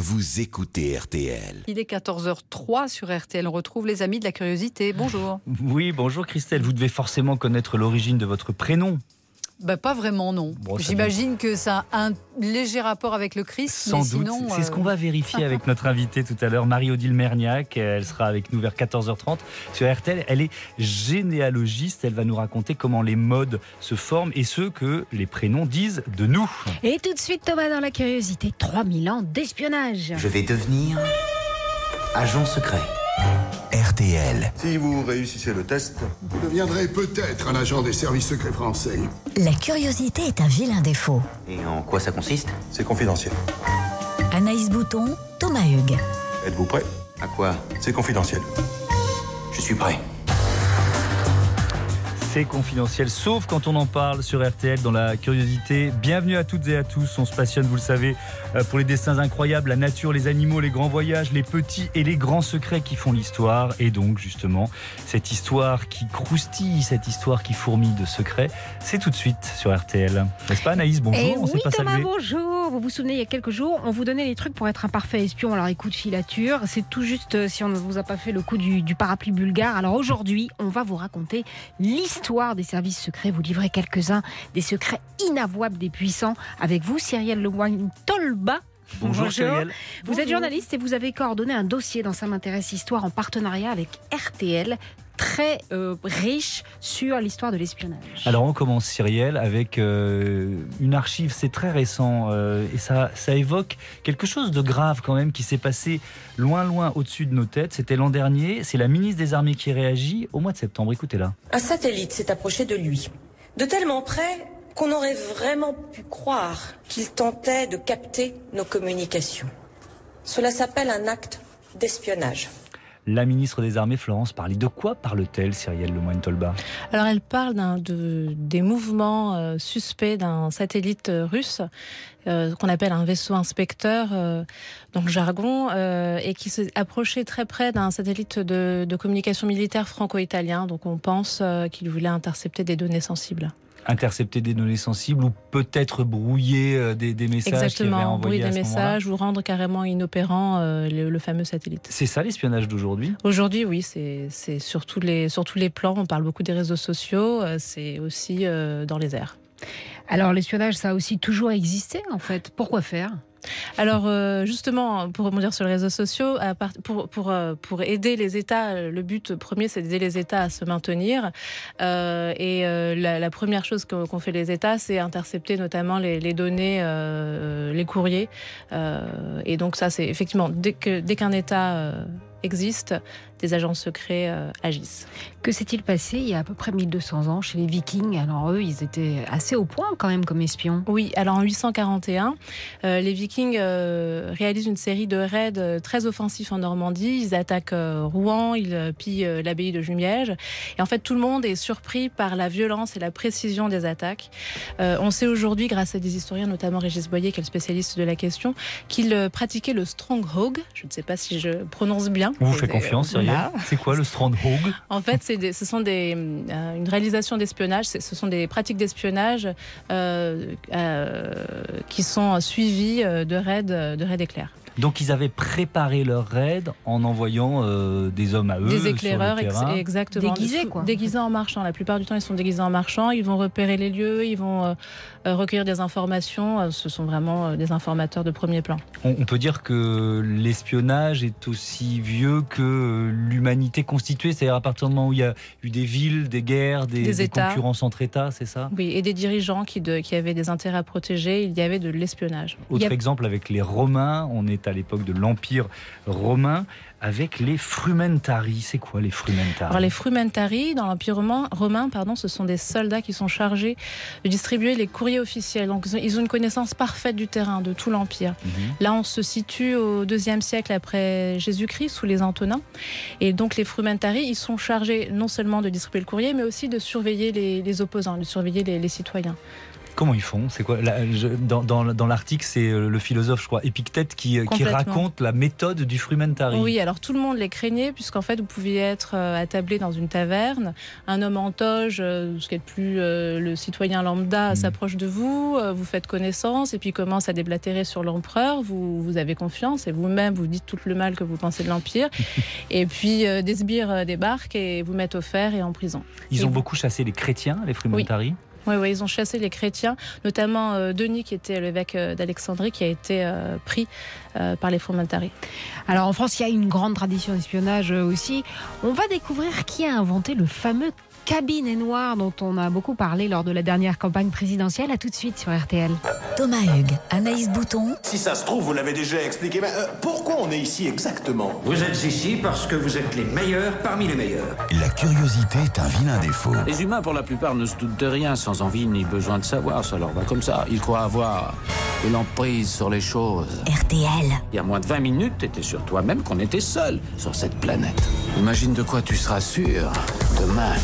vous écoutez RTL. Il est 14h03 sur RTL. On retrouve les amis de la curiosité. Bonjour. Oui, bonjour Christelle. Vous devez forcément connaître l'origine de votre prénom. Pas vraiment, non. Bon, j'imagine que ça a un léger rapport avec le Christ. Sans mais doute. sinon, C'est ce qu'on va vérifier avec notre invitée tout à l'heure, Marie-Odile Merniac. Elle sera avec nous vers 14h30 sur RTL. Elle est généalogiste. Elle va nous raconter comment les modes se forment et ce que les prénoms disent de nous. Et tout de suite, Thomas, dans la curiosité, 3000 ans d'espionnage. Je vais devenir agent secret. RTL. Si vous réussissez le test, vous deviendrez peut-être un agent des services secrets français. La curiosité est un vilain défaut. Et en quoi ça consiste? C'est confidentiel. Anaïs Bouton, Thomas Hugues. Êtes-vous prêt? À quoi? C'est confidentiel. Je suis prêt. C'est confidentiel, sauf quand on en parle sur RTL dans la curiosité. Bienvenue à toutes et à tous. On se passionne, vous le savez, pour les destins incroyables, la nature, les animaux, les grands voyages, les petits et les grands secrets qui font l'histoire. Et donc, justement, cette histoire qui croustille, cette histoire qui fourmille de secrets, c'est tout de suite sur RTL. N'est-ce pas, Anaïs? Bonjour, Et on oui, s'est pas Thomas, salué. bonjour. Vous vous souvenez, il y a quelques jours, on vous donnait les trucs pour être un parfait espion. Alors écoute, filature, c'est tout juste si on ne vous a pas fait le coup du parapluie bulgare. Alors aujourd'hui, on va vous raconter l'histoire des services secrets, vous livrez quelques-uns des secrets inavouables des puissants. Avec vous, Cyrielle Lemoine-Tolba. Bonjour, Cyrielle. Vous êtes journaliste et vous avez coordonné un dossier dans Ça m'intéresse Histoire en partenariat avec RTL, très riche sur l'histoire de l'espionnage. Alors on commence, Cyrielle, avec une archive, c'est très récent et ça évoque quelque chose de grave quand même qui s'est passé loin au-dessus de nos têtes. C'était l'an dernier, c'est la ministre des Armées qui réagit au mois de septembre. Écoutez-la. Un satellite s'est approché de lui, de tellement près qu'on aurait vraiment pu croire qu'il tentait de capter nos communications. Cela s'appelle un acte d'espionnage. La ministre des Armées, Florence Parly. De quoi parle-t-elle, Cyrielle Lemoine-Tolba? Alors elle parle des mouvements suspects d'un satellite russe qu'on appelle un vaisseau inspecteur dans le jargon et qui s'est approché très près d'un satellite de communication militaire franco-italien. Donc on pense qu'il voulait intercepter des données sensibles. Intercepter des données sensibles ou peut-être brouiller des messages. Exactement, brouiller des à ce messages ou rendre carrément inopérant le fameux satellite. C'est ça l'espionnage d'aujourd'hui? Aujourd'hui, oui, c'est sur tous les plans. On parle beaucoup des réseaux sociaux, c'est aussi dans les airs. Alors l'espionnage, ça a aussi toujours existé en fait. Pourquoi faire ? Alors justement, pour rebondir sur les réseaux sociaux, pour aider les États, le but premier c'est d'aider les États à se maintenir. La première chose qu'ont fait les États, c'est intercepter notamment les données, les courriers. Et donc ça, c'est effectivement dès qu'un État existe, des agents secrets agissent. Que s'est-il passé il y a à peu près 1200 ans chez les Vikings? Alors eux, ils étaient assez au point quand même comme espions. Oui, alors en 841, les Vikings réalisent une série de raids très offensifs en Normandie. Ils attaquent Rouen, ils pillent l'abbaye de Jumièges. Et en fait, tout le monde est surpris par la violence et la précision des attaques. On sait aujourd'hui, grâce à des historiens, notamment Régis Boyer, qui est le spécialiste de la question, qu'ils pratiquaient le stronghold. Je ne sais pas si je prononce bien. On vous fait confiance, Cyrielle. Voilà. C'est quoi le stronghold? En fait, ce sont une réalisation d'espionnage, ce sont des pratiques d'espionnage qui sont suivies de raids éclairs. Donc ils avaient préparé leur raid en envoyant des hommes à eux, des éclaireurs, sur le terrain. exactement. Déguisés, quoi. Déguisés en marchand. La plupart du temps, ils sont déguisés en marchand. Ils vont repérer les lieux, ils vont recueillir des informations. Ce sont vraiment des informateurs de premier plan. On peut dire que l'espionnage est aussi vieux que l'humanité constituée, c'est-à-dire à partir du moment où il y a eu des villes, des guerres, des États. concurrences entre États, c'est ça? Oui, et des dirigeants qui avaient des intérêts à protéger. Il y avait de l'espionnage. Autre exemple avec les Romains, on est à l'époque de l'Empire romain, avec les frumentari. C'est quoi les frumentari? Alors les frumentari, dans l'Empire romain, ce sont des soldats qui sont chargés de distribuer les courriers officiels. Donc ils ont une connaissance parfaite du terrain, de tout l'Empire. Là, on se situe au IIe siècle après Jésus-Christ, sous les Antonins. Et donc les frumentari, ils sont chargés non seulement de distribuer le courrier, mais aussi de surveiller les opposants, de surveiller les citoyens. Comment ils font ? C'est quoi dans l'article, c'est le philosophe, je crois, Épictète, qui raconte la méthode du frumentari. Oui, alors tout le monde les craignait, puisqu'en fait, vous pouviez être attablé dans une taverne, un homme en toge, ce qui est plus le citoyen lambda, s'approche de vous, vous faites connaissance, et puis commence à déblatérer sur l'empereur, vous avez confiance, et vous-même, vous dites tout le mal que vous pensez de l'Empire, et puis des sbires débarquent et vous mettent au fer et en prison. Ils ont beaucoup chassé les chrétiens, les frumentari. Oui, ils ont chassé les chrétiens, notamment Denis, qui était l'évêque d'Alexandrie, qui a été pris par les frumentari. Alors en France, il y a une grande tradition d'espionnage aussi. On va découvrir qui a inventé le fameux cabinet noir dont on a beaucoup parlé lors de la dernière campagne présidentielle. À tout de suite sur RTL. Thomas Hugues, Anaïs Bouton. Si ça se trouve, vous l'avez déjà expliqué, mais pourquoi on est ici exactement ? Vous êtes ici parce que vous êtes les meilleurs parmi les meilleurs. La curiosité est un vilain défaut. Les humains, pour la plupart, ne se doutent de rien, sans envie ni besoin de savoir. Ça leur va comme ça. Ils croient avoir une emprise sur les choses. RTL. Il y a moins de 20 minutes, t'étais sur toi-même qu'on était seul sur cette planète. Imagine de quoi tu seras sûr demain.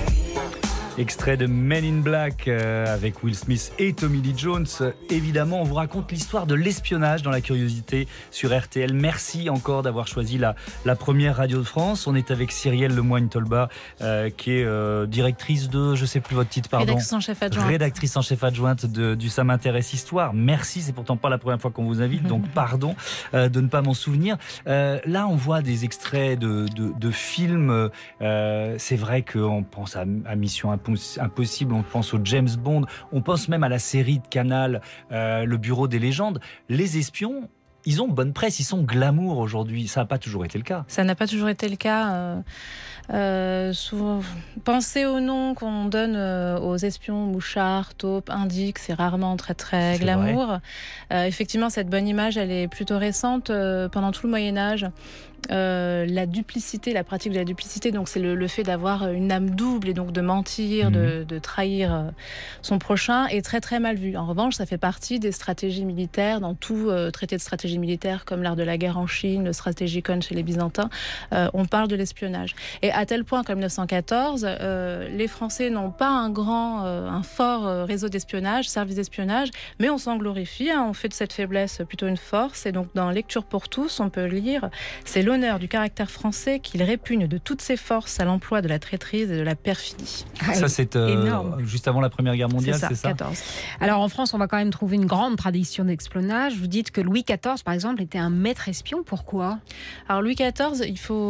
Extrait de Men in Black avec Will Smith et Tommy Lee Jones. Évidemment, on vous raconte l'histoire de l'espionnage dans la curiosité sur RTL. Merci encore d'avoir choisi la première radio de France. On est avec Cyrielle Lemoigne-Tolba, qui est directrice de, je ne sais plus votre titre, pardon. Rédactrice en chef adjointe. Rédactrice en chef adjointe du Ça m'intéresse Histoire. Merci, c'est pourtant pas la première fois qu'on vous invite, donc pardon de ne pas m'en souvenir. Là, on voit des extraits de films. C'est vrai qu'on pense à Mission Impossible, on pense au James Bond, on pense même à la série de Canal, Le Bureau des légendes. Les espions, ils ont bonne presse, ils sont glamour aujourd'hui. Ça n'a pas toujours été le cas. Ça n'a pas toujours été le cas. Souvent, pensez au nom qu'on donne aux espions, mouchards, taupes, indiques, c'est rarement très très glamour. Effectivement, cette bonne image, elle est plutôt récente. Pendant tout le Moyen-Âge, la duplicité, la pratique de la duplicité, donc c'est le fait d'avoir une âme double et donc de mentir, de trahir son prochain, est très très mal vu. En revanche, ça fait partie des stratégies militaires dans tout traité de stratégie militaire, comme l'art de la guerre en Chine, le stratégicon chez les Byzantins. On parle de l'espionnage. Et à tel point qu'en 1914, les Français n'ont pas un fort réseau d'espionnage, service d'espionnage, mais on s'en glorifie, on fait de cette faiblesse plutôt une force. Et donc dans Lecture pour tous, on peut lire « C'est l'honneur du caractère français qu'il répugne de toutes ses forces à l'emploi de la traîtrise et de la perfidie ». Ça, c'est juste avant la Première Guerre mondiale, c'est ça 14. Alors en France, on va quand même trouver une grande tradition d'espionnage. Vous dites que Louis XIV, par exemple, était un maître espion. Pourquoi ? Alors Louis XIV,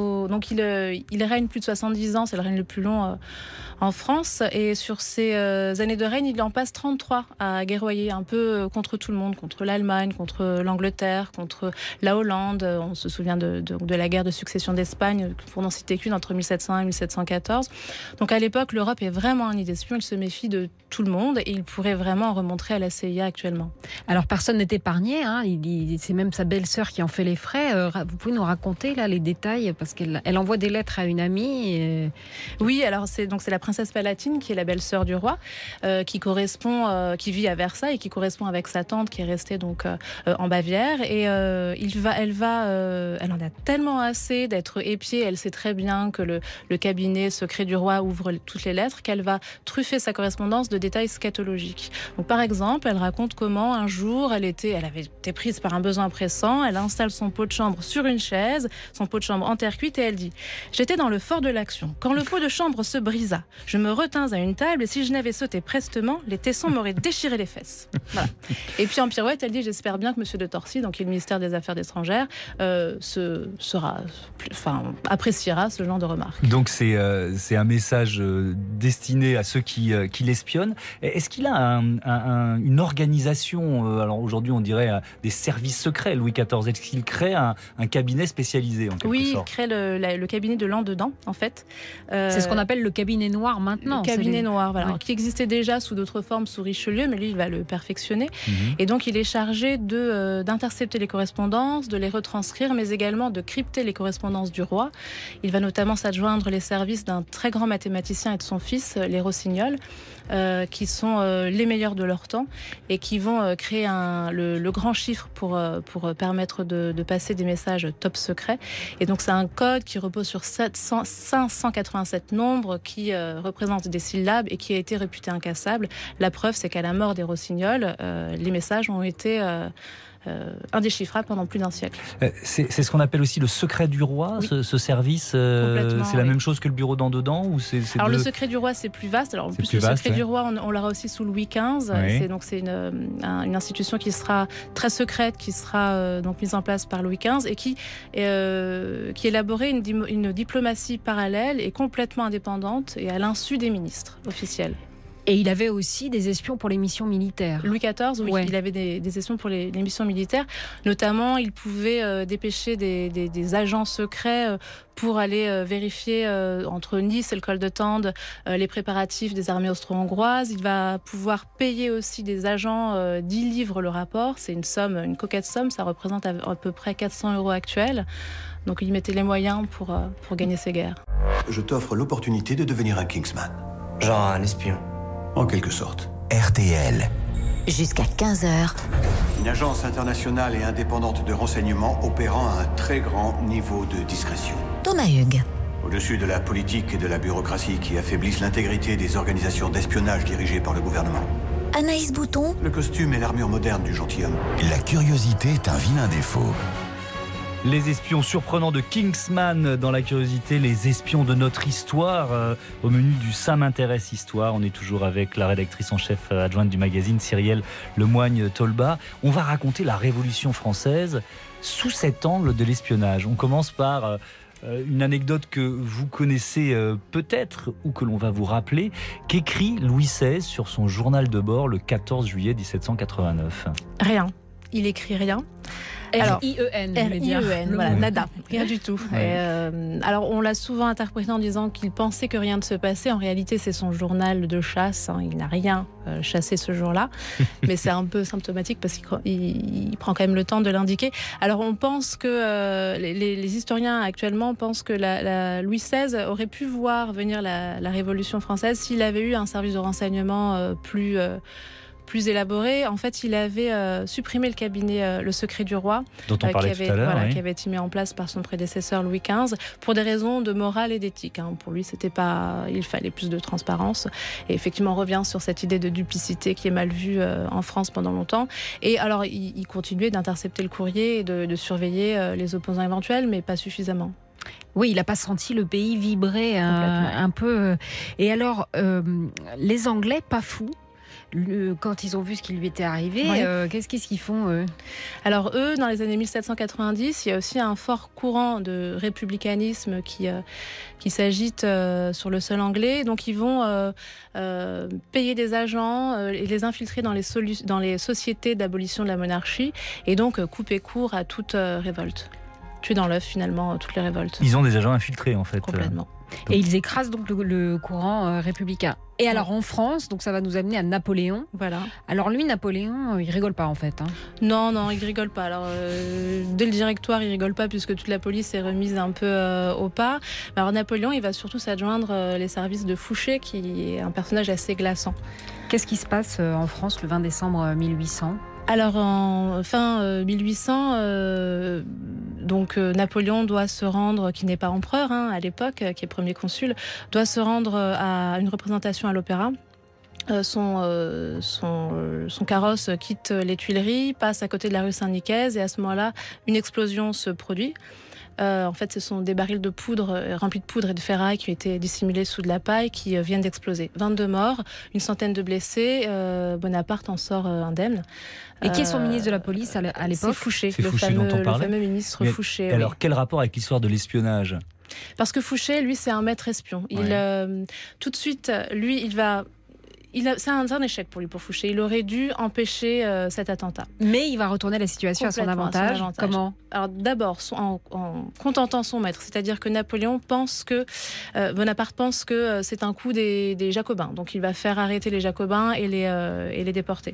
il règne plus de 70 ans, c'est le règne le plus long en France. Et sur ces années de règne, il en passe 33 à guerroyer un peu contre tout le monde, contre l'Allemagne, contre l'Angleterre, contre la Hollande. On se souvient de la guerre de succession d'Espagne, pour n'en citer qu'une, entre 1701 et 1714. Donc à l'époque, l'Europe est vraiment un nid d'espions. Il se méfie de tout le monde et il pourrait vraiment remontrer à la CIA actuellement. Alors personne n'est épargné, c'est même sa belle-sœur qui en fait les frais. Vous pouvez nous raconter là les détails, parce qu'elle envoie des lettres à une amie. Oui, alors c'est la princesse Palatine qui est la belle-sœur du roi, qui vit à Versailles et qui correspond avec sa tante qui est restée donc en Bavière. Et elle en a tellement assez d'être épiée. Elle sait très bien que le cabinet secret du roi ouvre toutes les lettres, qu'elle va truffer sa correspondance de détails scatologiques. Donc par exemple, elle raconte comment un jour elle avait été prise par un besoin pressant. Elle installe son pot de chambre sur une chaise, son pot de chambre en terre cuite, et elle dit: j'étais dans le fort de l'action quand le pot de chambre se brisa. Je me retins à une table et si je n'avais sauté prestement, les tessons m'auraient déchiré les fesses. Voilà. Et puis en pirouette, elle dit: j'espère bien que Monsieur de Torcy, donc qui est le ministère des Affaires étrangères, appréciera ce genre de remarques. Donc c'est un message destiné à ceux qui l'espionnent. Est-ce qu'il a une organisation, alors aujourd'hui on dirait des services secrets, Louis XIV? Est-ce qu'il crée un cabinet spécialisé en quelque sorte? Oui, il crée le cabinet de l'an-dedans, en fait. C'est ce qu'on appelle le cabinet noir maintenant. Le cabinet noir, voilà, qui existait déjà sous d'autres formes sous Richelieu, mais lui il va le perfectionner. Et donc il est chargé d'intercepter les correspondances, de les retranscrire, mais également de crypter décrypter les correspondances du roi. Il va notamment s'adjoindre les services d'un très grand mathématicien et de son fils, les Rossignols, qui sont les meilleurs de leur temps et qui vont créer le grand chiffre pour permettre de passer des messages top secrets. Et donc c'est un code qui repose sur 587 nombres qui représentent des syllabes et qui a été réputé incassable. La preuve, c'est qu'à la mort des Rossignols, les messages ont été indéchiffrables pendant plus d'un siècle. C'est ce qu'on appelle aussi le secret du roi, oui. ce service. C'est la même chose que le bureau d'en dedans ou Alors le secret du roi, c'est plus vaste. Alors en plus le secret du roi, on l'aura aussi sous Louis XV. Oui. C'est une institution qui sera très secrète, qui sera donc mise en place par Louis XV et qui élaborait une diplomatie parallèle et complètement indépendante et à l'insu des ministres officiels. Et il avait aussi des espions pour les missions militaires. Louis XIV, oui, ouais. Il avait des espions pour les missions militaires. Notamment, il pouvait dépêcher des agents secrets pour aller vérifier entre Nice et le col de Tende les préparatifs des armées austro-hongroises. Il va pouvoir payer aussi des agents 10 livres le rapport. C'est une coquette somme, ça représente à peu près 400 € actuels. Donc il mettait les moyens pour gagner ces guerres. Je t'offre l'opportunité de devenir un Kingsman. Genre un espion. En quelque sorte. RTL. Jusqu'à 15h. Une agence internationale et indépendante de renseignement opérant à un très grand niveau de discrétion. Thomas Hugues. Au-dessus de la politique et de la bureaucratie qui affaiblissent l'intégrité des organisations d'espionnage dirigées par le gouvernement. Anaïs Bouton. Le costume et l'armure moderne du gentilhomme. La curiosité est un vilain défaut. Les espions surprenants de Kingsman dans la curiosité, les espions de notre histoire. Au menu du Ça m'intéresse histoire, on est toujours avec la rédactrice en chef adjointe du magazine, Cyrielle Lemoigne-Tolba. On va raconter la Révolution française sous cet angle de l'espionnage. On commence par une anecdote que vous connaissez peut-être ou que l'on va vous rappeler, qu'écrit Louis XVI sur son journal de bord le 14 juillet 1789. Rien. Il écrit rien. R-I-E-N, voilà, nada, rien du tout. Ouais. Alors on l'a souvent interprété en disant qu'il pensait que rien ne se passait. En réalité, c'est son journal de chasse. Il n'a rien chassé ce jour-là, mais c'est un peu symptomatique parce qu'il prend quand même le temps de l'indiquer. Alors on pense que les historiens actuellement pensent que Louis XVI aurait pu voir venir la Révolution française s'il avait eu un service de renseignement plus élaboré. En fait, il avait supprimé le cabinet Le Secret du Roi, dont on parlait tout à l'heure, oui. Qui avait été mis en place par son prédécesseur Louis XV, pour des raisons de morale et d'éthique. Pour lui, il fallait plus de transparence. Et effectivement, on revient sur cette idée de duplicité qui est mal vue en France pendant longtemps. Et alors, il continuait d'intercepter le courrier et de surveiller les opposants éventuels, mais pas suffisamment. Oui, il n'a pas senti le pays vibrer un peu. Et alors, les Anglais, pas fous, quand ils ont vu ce qui lui était arrivé, qu'est-ce qu'ils font eux ? Alors eux, dans les années 1790, il y a aussi un fort courant de républicanisme qui s'agite sur le sol anglais. Donc ils vont payer des agents et les infiltrer dans les sociétés d'abolition de la monarchie et donc couper court à toute révolte. Tuer dans l'œuf finalement toutes les révoltes. Ils ont des agents infiltrés en fait. Complètement. Et ils écrasent donc le courant républicain. Et alors en France, donc ça va nous amener à Napoléon. Voilà. Alors lui, Napoléon, il rigole pas en fait. Non, il rigole pas. Alors dès le directoire, il rigole pas puisque toute la police est remise un peu au pas. Alors Napoléon, il va surtout s'adjoindre les services de Fouché, qui est un personnage assez glaçant. Qu'est-ce qui se passe en France le 20 décembre 1800 ? Alors en fin 1800, Napoléon doit se rendre, qui n'est pas empereur à l'époque, qui est premier consul, doit se rendre à une représentation à l'opéra. Son carrosse quitte les Tuileries, passe à côté de la rue Saint-Nicaise et à ce moment-là, une explosion se produit. En fait, ce sont des barils de poudre remplis de poudre et de ferraille qui ont été dissimulés sous de la paille qui viennent d'exploser. 22 morts, une centaine de blessés. Bonaparte en sort indemne. Et qui est son ministre de la police à l'époque ? C'est Fouché, le fameux ministre Fouché. Alors, quel rapport avec l'histoire de l'espionnage ? Parce que Fouché, lui, c'est un maître espion. Tout de suite, lui, c'est un échec pour lui, pour Fouché. Il aurait dû empêcher cet attentat. Mais il va retourner la situation à son avantage. Comment ? Alors d'abord, en contentant son maître, c'est-à-dire que Bonaparte pense que c'est un coup des Jacobins. Donc il va faire arrêter les Jacobins et les déporter.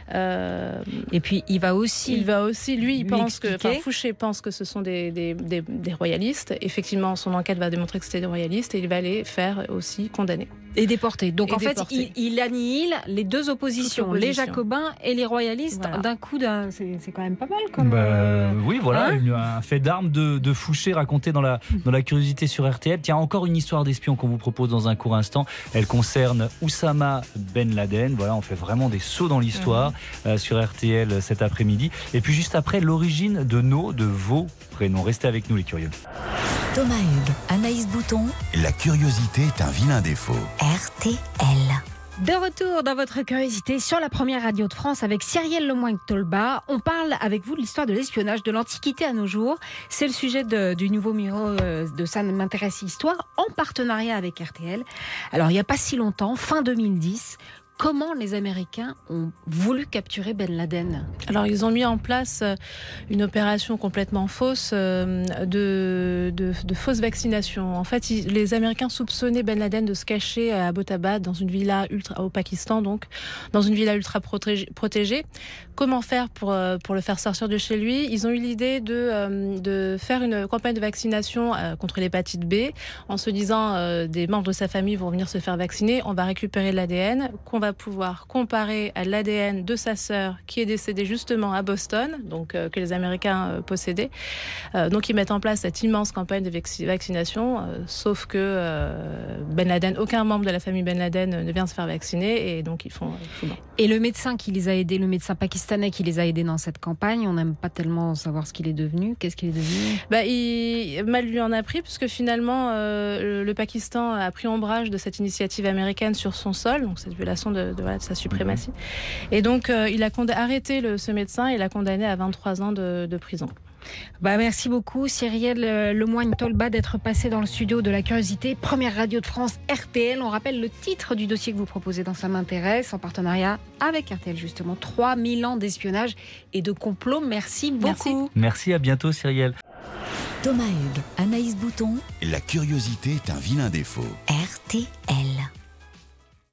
Et puis il va aussi, lui, Fouché pense que ce sont des royalistes. Effectivement, son enquête va démontrer que c'était des royalistes et il va les faire aussi condamner. Et déporter. Donc en fait, il annihile les deux oppositions, les Jacobins et les royalistes, d'un coup. C'est quand même pas mal comme... oui, voilà, un fait d'armes de Fouché raconté dans la curiosité sur RTL. Tiens, encore une histoire d'espion qu'on vous propose dans un court instant. Elle concerne Oussama Ben Laden. Voilà, on fait vraiment des sauts dans l'histoire sur RTL cet après-midi. Et puis juste après, l'origine de vos prénoms. Restez avec nous les curieux. Thomas Hugues, Anaïs Bouton. La curiosité est un vilain défaut. RTL. De retour dans votre curiosité sur la première radio de France avec Cyrielle Lemoine-Tolba. On parle avec vous de l'histoire de l'espionnage de l'Antiquité à nos jours. C'est le sujet du nouveau numéro de Ça m'intéresse Histoire en partenariat avec RTL. Alors il n'y a pas si longtemps, fin 2010, comment les Américains ont voulu capturer Ben Laden ? Alors, ils ont mis en place une opération complètement fausse de fausse vaccination. En fait, les Américains soupçonnaient Ben Laden de se cacher à Abbottabad, dans une villa au Pakistan, donc, dans une villa ultra protégée. Comment faire pour le faire sortir de chez lui ? Ils ont eu l'idée de faire une campagne de vaccination contre l'hépatite B, en se disant des membres de sa famille vont venir se faire vacciner, on va récupérer l'ADN, qu'on va pouvoir comparer à l'ADN de sa sœur qui est décédée justement à Boston, donc que les Américains possédaient. Donc ils mettent en place cette immense campagne de vaccination, sauf que Ben Laden, aucun membre de la famille Ben Laden ne vient se faire vacciner et donc ils font bon. Et le médecin qui les a aidés, le médecin pakistanais qui les a aidés dans cette campagne, on n'aime pas tellement savoir ce qu'il est devenu. Qu'est-ce qu'il est devenu ? Mal lui en a pris puisque finalement le Pakistan a pris ombrage de cette initiative américaine sur son sol, donc cette violation de sa suprématie. Et donc, il a arrêté ce médecin et l'a condamné à 23 ans de prison. Merci beaucoup Cyrielle Lemoine-Tolba d'être passée dans le studio de la curiosité, première radio de France RTL. On rappelle le titre du dossier que vous proposez dans Ça m'intéresse, en partenariat avec RTL justement, 3000 ans d'espionnage et de complot. Merci beaucoup. Merci, à bientôt Cyrielle. Thomas Hugues, Anaïs Bouton. La curiosité est un vilain défaut. RTL.